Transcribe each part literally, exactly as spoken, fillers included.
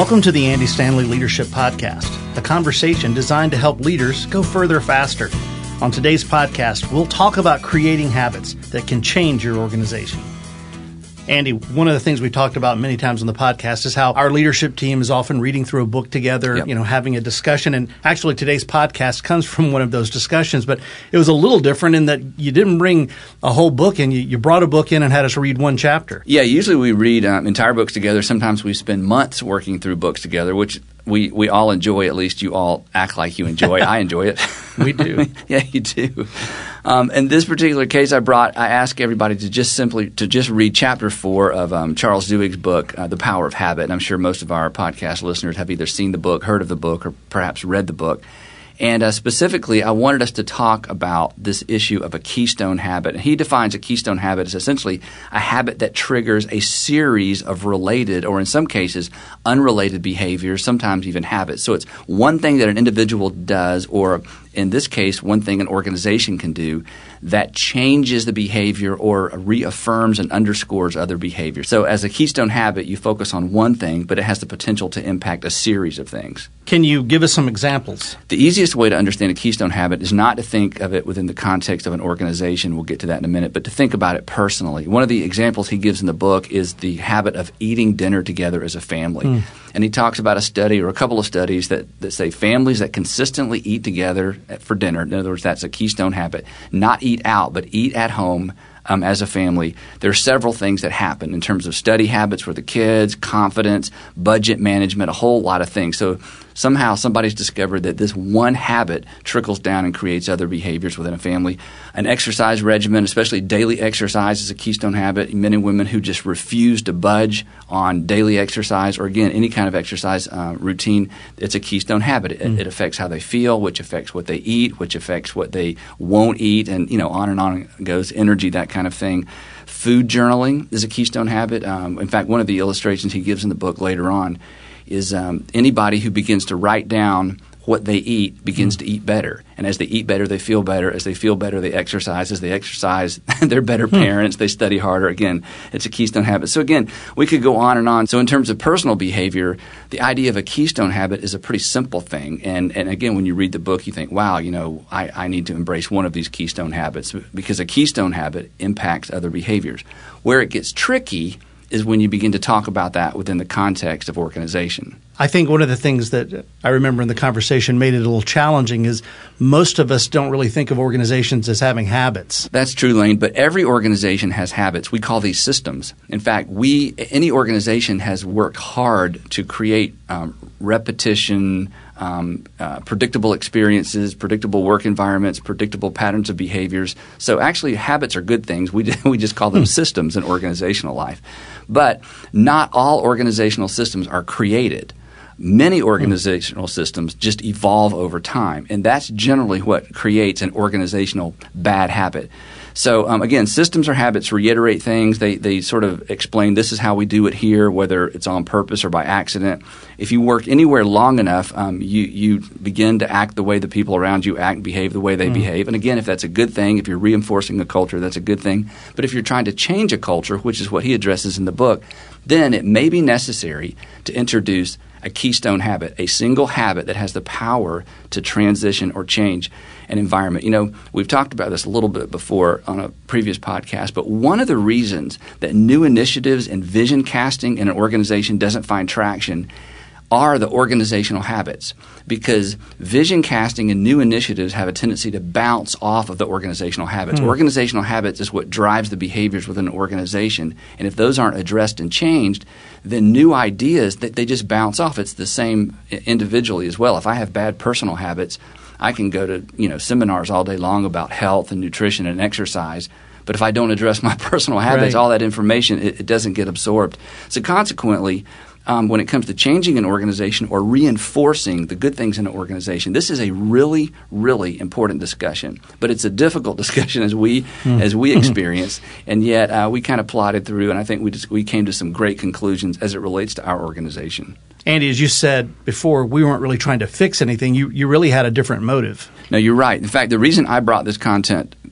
Welcome to the Andy Stanley Leadership Podcast, a conversation designed to help leaders go further faster. On today's podcast, we'll talk about creating habits that can change your organization. Andy, one of the things we've talked about many times on the podcast is how our leadership team is often reading through a book together, yep. you know, having a discussion. And actually, today's podcast comes from one of those discussions. But it was a little different in that you didn't bring a whole book in. You, you brought a book in and had us read one chapter. Yeah, usually we read um, entire books together. Sometimes we spend months working through books together, which we, we all enjoy. At least you all act like you enjoy. I enjoy it. We do. Yeah, you do. Um, in this particular case, I brought, I asked everybody to just simply, to just read chapter four of um, Charles Duhigg's book, uh, The Power of Habit. And I'm sure most of our podcast listeners have either seen the book, heard of the book, or perhaps read the book. And uh, specifically, I wanted us to talk about this issue of a keystone habit. And he defines a keystone habit as essentially a habit that triggers a series of related, or in some cases, unrelated behaviors, sometimes even habits. So it's one thing that an individual does, or in this case, one thing an organization can do that changes the behavior or reaffirms and underscores other behaviors. So as a keystone habit, you focus on one thing, but it has the potential to impact a series of things. Can you give us some examples? The easiest way to understand a keystone habit is not to think of it within the context of an organization. We'll get to that in a minute, but to think about it personally. One of the examples he gives in the book is the habit of eating dinner together as a family. Mm. And he talks about a study or a couple of studies that, that say families that consistently eat together for dinner, in other words, that's a keystone habit, not eat out, but eat at home um, as a family. There are several things that happen in terms of study habits for the kids, confidence, budget management, a whole lot of things. So somehow somebody's discovered that this one habit trickles down and creates other behaviors within a family. An exercise regimen, especially daily exercise, is a keystone habit. Men and women who just refuse to budge on daily exercise or, again, any kind of exercise uh, routine, it's a keystone habit. It, mm. it affects how they feel, which affects what they eat, which affects what they won't eat, and, you know, on and on it goes, energy, that kind of thing. Food journaling is a keystone habit. Um, in fact, one of the illustrations he gives in the book later on is um, anybody who begins to write down what they eat begins mm. to eat better. And as they eat better, they feel better. As they feel better, they exercise. As they exercise, they're better parents. Mm. They study harder. Again, it's a keystone habit. So again, we could go on and on. So in terms of personal behavior, the idea of a keystone habit is a pretty simple thing. And and again, when you read the book, you think, wow, you know, I, I need to embrace one of these keystone habits, because a keystone habit impacts other behaviors. Where it gets tricky is when you begin to talk about that within the context of organization. I think one of the things that I remember in the conversation made it a little challenging is most of us don't really think of organizations as having habits. That's true, Lane, but every organization has habits. We call these systems. In fact, we any organization has worked hard to create um, repetition, um, uh, predictable experiences, predictable work environments, predictable patterns of behaviors. So actually, habits are good things. We we just call them hmm. systems in organizational life. But not all organizational systems are created. Many organizational systems just evolve over time, and that's generally what creates an organizational bad habit. So um, again, systems or habits reiterate things. They they sort of explain this is how we do it here, whether it's on purpose or by accident. If you work anywhere long enough, um, you you begin to act the way the people around you act and behave the way they mm. behave. And again, if that's a good thing, if you're reinforcing a culture, that's a good thing. But if you're trying to change a culture, which is what he addresses in the book, then it may be necessary to introduce a keystone habit, a single habit that has the power to transition or change an environment. You know, we've talked about this a little bit before on a previous podcast, but one of the reasons that new initiatives and vision casting in an organization doesn't find traction are the organizational habits, because vision casting and new initiatives have a tendency to bounce off of the organizational habits. Hmm. Organizational habits is what drives the behaviors within an organization, and if those aren't addressed and changed, then new ideas, they, they just bounce off. It's the same individually as well. If I have bad personal habits, I can go to you know seminars all day long about health and nutrition and exercise, but if I don't address my personal habits, right. all that information, it, it doesn't get absorbed. So consequently, Um, when it comes to changing an organization or reinforcing the good things in an organization, this is a really, really important discussion. But it's a difficult discussion as we mm. as we experience, and yet uh, we kind of plodded through, and I think we just we came to some great conclusions as it relates to our organization. Andy, as you said before, we weren't really trying to fix anything. You you really had a different motive. No, you're right. In fact, the reason I brought this content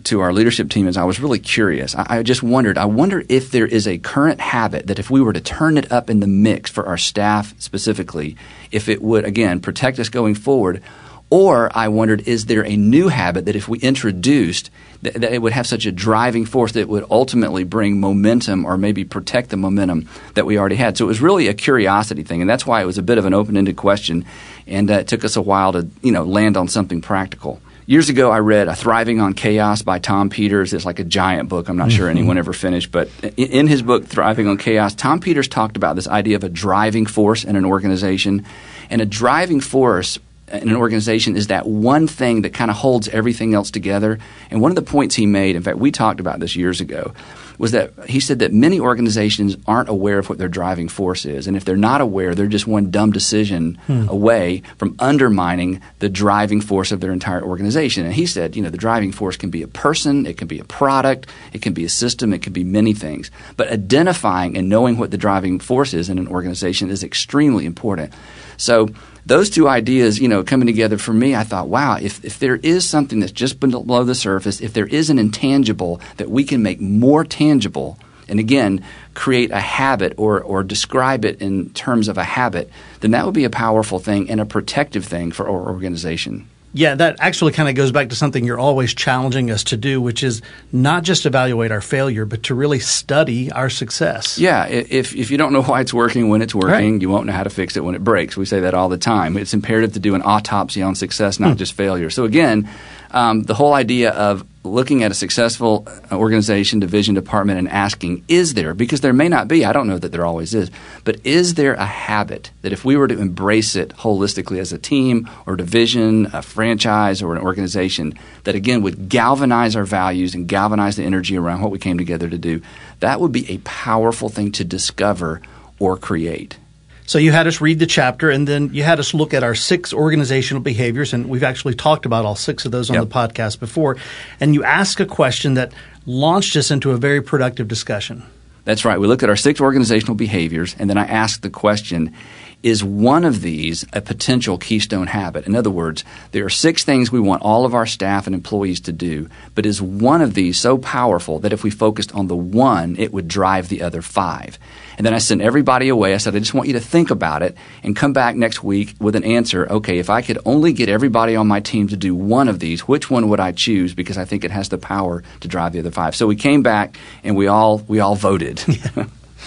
to our leadership team is I was really curious. I, I just wondered, I wonder if there is a current habit that if we were to turn it up in the mix for our staff specifically, if it would, again, protect us going forward. Or I wondered, is there a new habit that if we introduced, th- that it would have such a driving force that it would ultimately bring momentum or maybe protect the momentum that we already had. So it was really a curiosity thing, and that's why it was a bit of an open-ended question, and uh, it took us a while to, you know, land on something practical. Years ago, I read uh, Thriving on Chaos by Tom Peters. It's like a giant book. I'm not sure anyone ever finished. But in, in his book, Thriving on Chaos, Tom Peters talked about this idea of a driving force in an organization. And a driving force in an organization is that one thing that kind of holds everything else together. And one of the points he made, in fact, we talked about this years ago, was that he said that many organizations aren't aware of what their driving force is. And if they're not aware, they're just one dumb decision hmm. away from undermining the driving force of their entire organization. And he said, you know, the driving force can be a person, it can be a product, it can be a system, it can be many things. But identifying and knowing what the driving force is in an organization is extremely important. So those two ideas, you know, coming together for me, I thought, wow, if, if there is something that's just below the surface, if there is an intangible that we can make more tangible, and again, create a habit or, or describe it in terms of a habit, then that would be a powerful thing and a protective thing for our organization. Yeah, that actually kind of goes back to something you're always challenging us to do, which is not just evaluate our failure, but to really study our success. Yeah, if if you don't know why it's working when it's working, right. you won't know how to fix it when it breaks. We say that all the time. It's imperative to do an autopsy on success, not hmm. just failure. So again, um, the whole idea of looking at a successful organization, division, department, and asking, is there, because there may not be, I don't know that there always is, but is there a habit that if we were to embrace it holistically as a team or division, a franchise, or an organization, that again would galvanize our values and galvanize the energy around what we came together to do, that would be a powerful thing to discover or create. So you had us read the chapter, and then you had us look at our six organizational behaviors, and we've actually talked about all six of those on yep. the podcast before. And you asked a question that launched us into a very productive discussion. That's right. We looked at our six organizational behaviors, and then I asked the question, is one of these a potential keystone habit? In other words, there are six things we want all of our staff and employees to do, but is one of these so powerful that if we focused on the one, it would drive the other five? And then I sent everybody away. I said, I just want you to think about it and come back next week with an answer. Okay, if I could only get everybody on my team to do one of these, which one would I choose? Because I think it has the power to drive the other five. So we came back and we all we all voted. Yeah.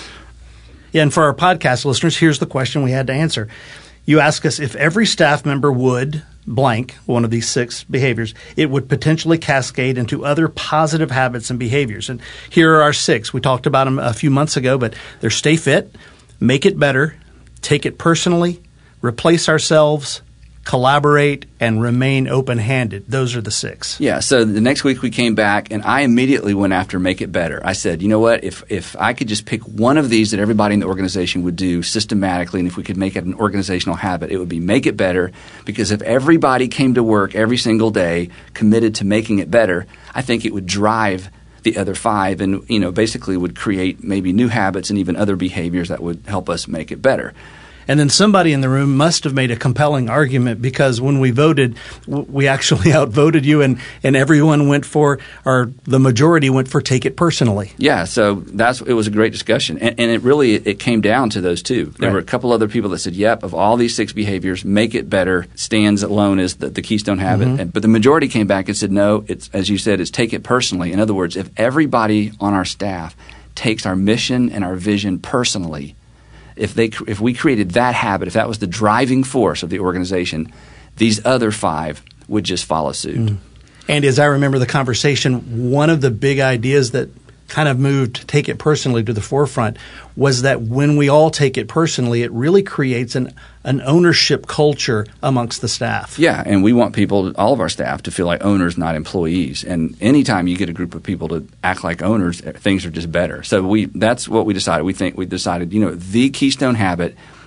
Yeah, and for our podcast listeners, here's the question we had to answer. You ask us if every staff member would blank one of these six behaviors, it would potentially cascade into other positive habits and behaviors. And here are our six. We talked about them a few months ago, but they're stay fit, make it better, take it personally, replace ourselves, collaborate, and remain open-handed. Those are the six. Yeah, so the next week we came back, and I immediately went after make it better. I said, you know what, if if I could just pick one of these that everybody in the organization would do systematically, and if we could make it an organizational habit, it would be make it better, because if everybody came to work every single day committed to making it better, I think it would drive the other five and, you know, basically would create maybe new habits and even other behaviors that would help us make it better. And then somebody in the room must have made a compelling argument, because when we voted, we actually outvoted you, and, and everyone went for, or the majority went for take it personally. Yeah, so that's it was a great discussion. And, and it really it came down to those two. There right. were a couple other people that said, yep, of all these six behaviors, make it better stands alone as the, the keystone habit. Mm-hmm. And, but the majority came back and said, no, it's as you said, it's take it personally. In other words, if everybody on our staff takes our mission and our vision personally, If they, if we created that habit, if that was the driving force of the organization, these other five would just follow suit. Mm. And as I remember the conversation, one of the big ideas that kind of moved take it personally to the forefront was that when we all take it personally, it really creates an an ownership culture amongst the staff. Yeah, and we want people, all of our staff, to feel like owners, not employees. And anytime you get a group of people to act like owners, things are just better. So we that's what we decided. We think we decided, you know, the keystone habit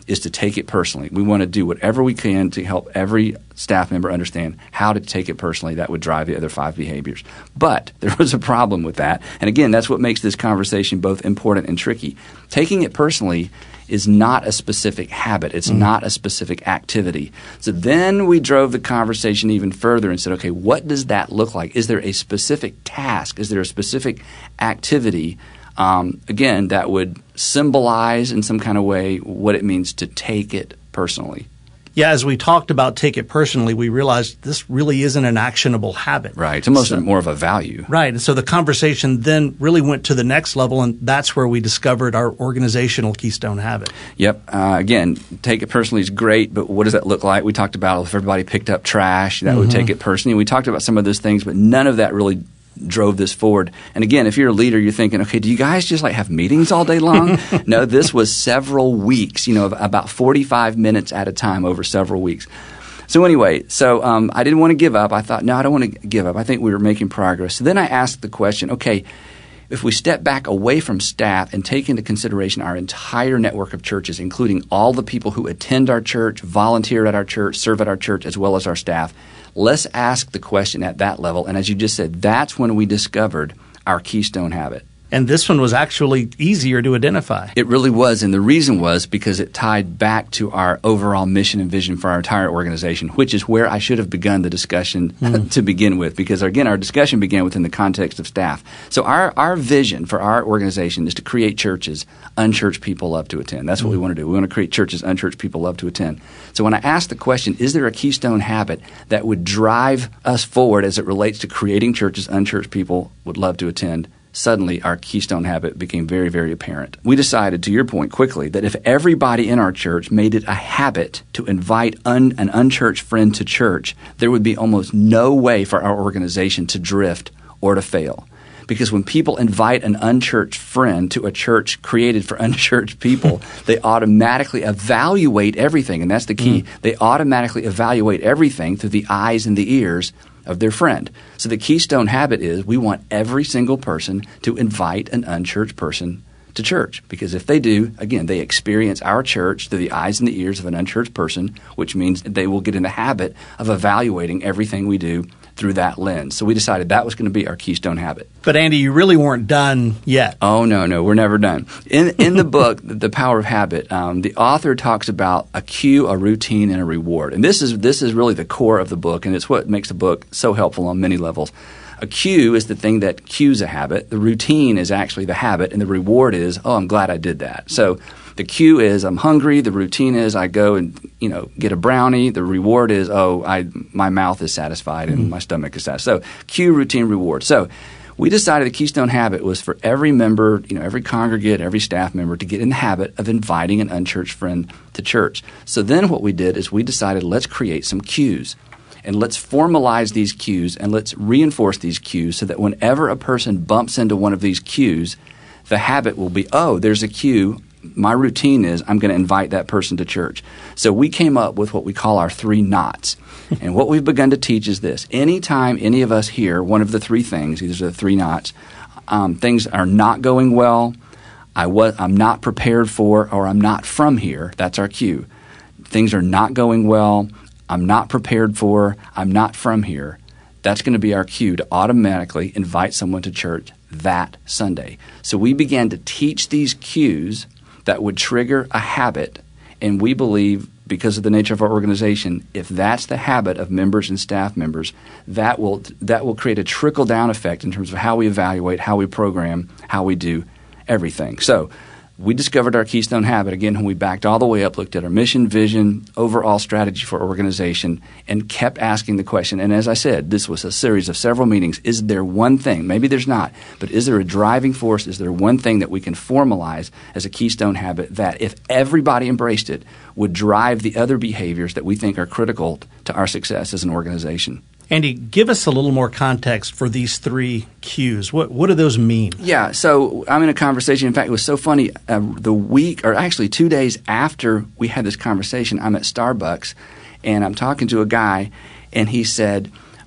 is to take it personally. We want to do whatever we can to help every staff member understand how to take it personally. That would drive the other five behaviors. But there was a problem with that. And again, that's what makes this conversation both important and tricky. Taking it personally is not a specific habit. It's mm-hmm. not a specific activity. So then we drove the conversation even further and said, okay, what does that look like? Is there a specific task? Is there a specific activity, um, again, that would symbolize in some kind of way what it means to take it personally? Yeah, as we talked about take it personally, we realized this really isn't an actionable habit. Right. It's almost so, more of a value. Right. And so the conversation then really went to the next level, and that's where we discovered our organizational keystone habit. Yep. Uh, again, take it personally is great, but what does that look like? We talked about if everybody picked up trash, that mm-hmm. would take it personally. We talked about some of those things, but none of that really drove this forward. And again, if you're a leader, you're thinking, okay, do you guys just like have meetings all day long? No, this was several weeks, you know, about forty-five minutes at a time over several weeks. So anyway, so um, I didn't want to give up. I thought, no, I don't want to give up. I think we were making progress. So then I asked the question, okay, if we step back away from staff and take into consideration our entire network of churches, including all the people who attend our church, volunteer at our church, serve at our church, as well as our staff, let's ask the question at that level. And as you just said, that's when we discovered our keystone habit. And this one was actually easier to identify. It really was. And the reason was because it tied back to our overall mission and vision for our entire organization, which is where I should have begun the discussion mm. to begin with. Because, again, our discussion began within the context of staff. So our, our vision for our organization is to create churches unchurched people love to attend. That's what mm. we want to do. We want to create churches unchurched people love to attend. So when I asked the question, is there a keystone habit that would drive us forward as it relates to creating churches unchurched people would love to attend, suddenly our keystone habit became very, very apparent. We decided, to your point quickly, that if everybody in our church made it a habit to invite un- an unchurched friend to church, there would be almost no way for our organization to drift or to fail. Because when people invite an unchurched friend to a church created for unchurched people, they automatically evaluate everything. And that's the key. Mm. They automatically evaluate everything through the eyes and the ears of their friend. So the keystone habit is we want every single person to invite an unchurched person to church. Because if they do, again, they experience our church through the eyes and the ears of an unchurched person, which means they will get in the habit of evaluating everything we do through that lens. So we decided that was going to be our keystone habit. But Andy, you really weren't done yet. Oh, no, no, we're never done. In in the book, The Power of Habit, um, the author talks about a cue, a routine, and a reward. And this is this is really the core of the book, and it's what makes the book so helpful on many levels. A cue is the thing that cues a habit. The routine is actually the habit, and the reward is, oh, I'm glad I did that. So the cue is I'm hungry. The routine is I go and, you know, get a brownie. The reward is, oh, I my mouth is satisfied and mm-hmm. my stomach is satisfied. So cue, routine, reward. So we decided the keystone habit was for every member, you know, every congregate, every staff member to get in the habit of inviting an unchurched friend to church. So then what we did is we decided let's create some cues. And let's formalize these cues and let's reinforce these cues so that whenever a person bumps into one of these cues, the habit will be, oh, there's a cue. My routine is I'm going to invite that person to church. So we came up with what we call our three knots. And what we've begun to teach is this. Anytime any of us hear one of the three things, these are the three knots, um, things are not going well, I was, I'm not prepared for, or I'm not from here, that's our cue. Things are not going well, I'm not prepared for, I'm not from here. That's going to be our cue to automatically invite someone to church that Sunday. So we began to teach these cues that would trigger a habit, and we believe, because of the nature of our organization, if that's the habit of members and staff members, that will that will create a trickle-down effect in terms of how we evaluate, how we program, how we do everything. So we discovered our keystone habit, again, when we backed all the way up, looked at our mission, vision, overall strategy for our organization, and kept asking the question. And as I said, this was a series of several meetings. Is there one thing, maybe there's not, but is there a driving force? Is there one thing that we can formalize as a keystone habit that, if everybody embraced it, would drive the other behaviors that we think are critical to our success as an organization? Andy, give us a little more context for these three cues. What what do those mean? Yeah, so I'm in a conversation. In fact, it was so funny. Uh, the week, or actually two days after we had this conversation, I'm at Starbucks, and I'm talking to a guy, and he said,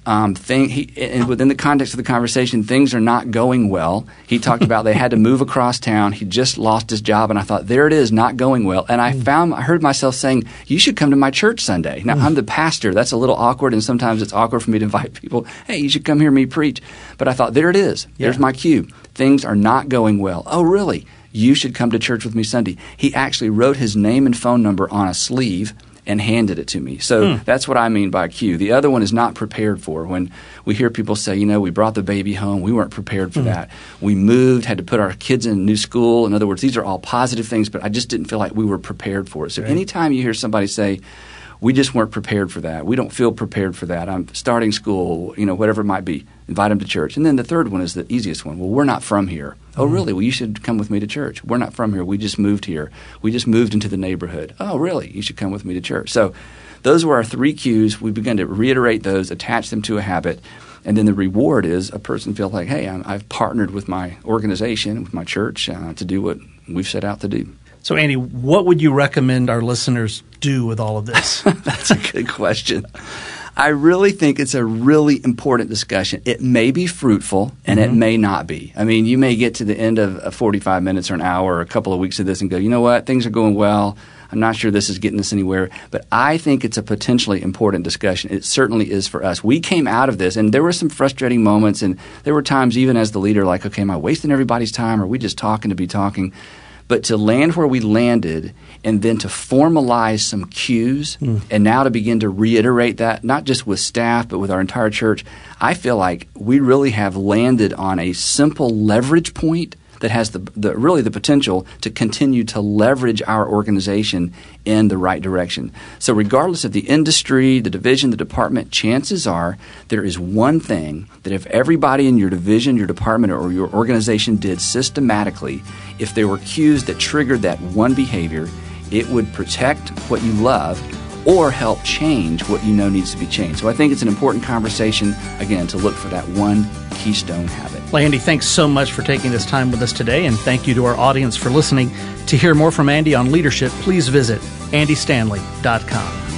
Um, thing, he, and within the context of the conversation, things are not going well. He talked about they had to move across town. He just lost his job, and I thought, there it is, not going well. And I found, I heard myself saying, you should come to my church Sunday. Now, I'm the pastor. That's a little awkward, and sometimes it's awkward for me to invite people, hey, you should come hear me preach. But I thought, there it is. Yeah. There's my cue. Things are not going well. Oh, really? You should come to church with me Sunday. He actually wrote his name and phone number on a sleeve and handed it to me. So hmm. that's what I mean by cue. The other one is not prepared for. When we hear people say, you know, we brought the baby home, we weren't prepared for hmm. that. We moved, had to put our kids in a new school. In other words, these are all positive things, but I just didn't feel like we were prepared for it. So right. anytime you hear somebody say, we just weren't prepared for that, we don't feel prepared for that, I'm starting school, you know, whatever it might be, invite them to church. And then the third one is the easiest one. Well, we're not from here. Oh, really? Well, you should come with me to church. We're not from here. We just moved here. We just moved into the neighborhood. Oh, really? You should come with me to church. So those were our three cues. We began to reiterate those, attach them to a habit, and then the reward is a person feels like, hey, I'm, I've partnered with my organization, with my church, uh, to do what we've set out to do. So, Andy, what would you recommend our listeners do with all of this? That's a good question. I really think it's a really important discussion. It may be fruitful, and mm-hmm. it may not be. I mean, you may get to the end of forty-five minutes or an hour or a couple of weeks of this and go, you know what, things are going well. I'm not sure this is getting us anywhere. But I think it's a potentially important discussion. It certainly is for us. We came out of this, and there were some frustrating moments, and there were times even as the leader, like, okay, am I wasting everybody's time? Or are we just talking to be talking? But to land where we landed and then to formalize some cues mm. and now to begin to reiterate that, not just with staff but with our entire church, I feel like we really have landed on a simple leverage point that has the, the really the potential to continue to leverage our organization in the right direction. So regardless of the industry, the division, the department, chances are there is one thing that if everybody in your division, your department, or your organization did systematically, if there were cues that triggered that one behavior, it would protect what you love or help change what you know needs to be changed. So I think it's an important conversation, again, to look for that one keystone habit. Well, Andy, thanks so much for taking this time with us today, and thank you to our audience for listening. To hear more from Andy on leadership, please visit andy stanley dot com.